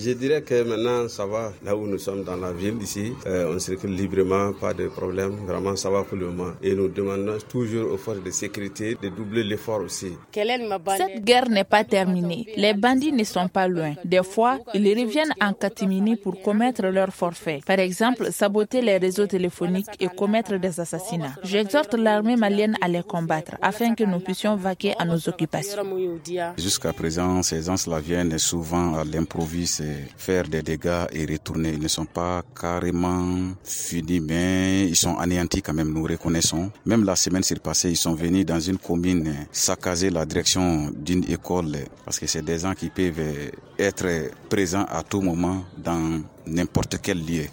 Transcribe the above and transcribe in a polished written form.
Je dirais que maintenant ça va, là où nous sommes dans la ville ici, on circule librement, pas de problème, vraiment ça va pour le moment. Et nous demandons toujours aux forces de sécurité de doubler l'effort aussi. Cette guerre n'est pas terminée. Les bandits ne sont pas loin. Des fois, ils reviennent en catimini pour commettre leurs forfaits. Par exemple, saboter les réseaux téléphoniques et commettre des assassinats. J'exhorte l'armée malienne à les combattre afin que nous puissions vaquer à nos occupations. Jusqu'à présent, ces gens-là viennent souvent à l'improviste faire des dégâts et retourner. Ils ne sont pas carrément finis, mais ils sont anéantis quand même, nous reconnaissons. Même la semaine passée, ils sont venus dans une commune saccager la direction d'une école parce que c'est des gens qui peuvent être présents à tout moment dans n'importe quel lieu.